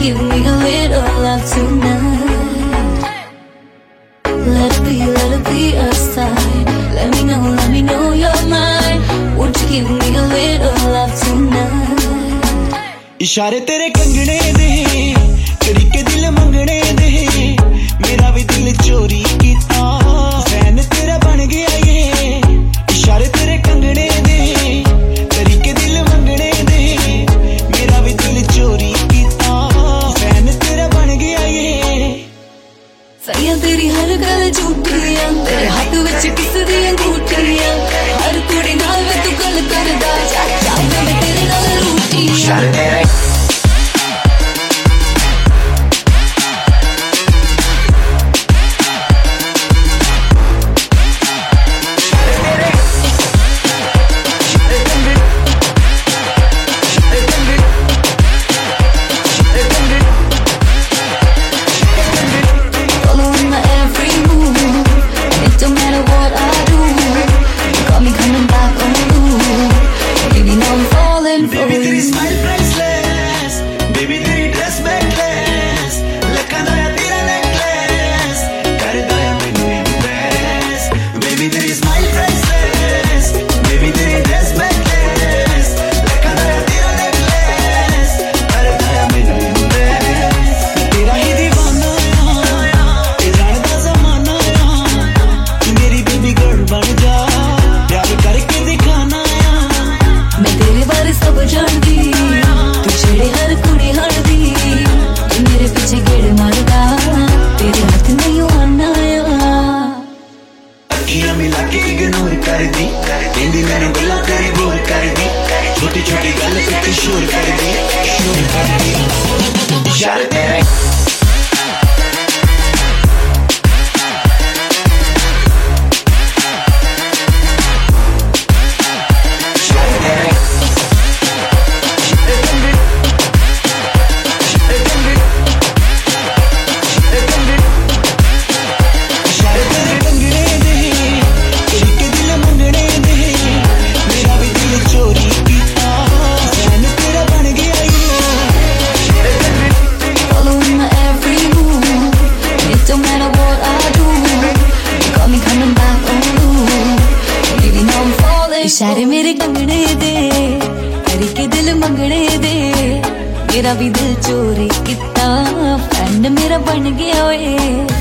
give me a little love tonight? Let it be a sign. Let me know you're mine. Won't you give me a little love tonight? इशारे तेरे कंगने दे, तरीके दिल मंगने दे, मेरा भी दिल चोरी कीता, फैन तेरा बन गया ये। इशारे तेरे कंगने दे, तरीके दिल मंगने दे, मेरा भी दिल चोरी कीता, फैन तेरा बन गया ये। सैया तेरी हर गल झूठियां, तेरे हाथ विच किस दी अंगूठियां, हर कुड़ी नाल वे तू गल करदा, जा मैं तेरे नाल रूठियां। छोटी छोटी गल पे शोर कर दी, यार तेरे इशारे मेरे कंगने दे, तरीके दिल मंगने दे, मेरा भी दिल चोरी किता, फैन मेरा बन गया ओए।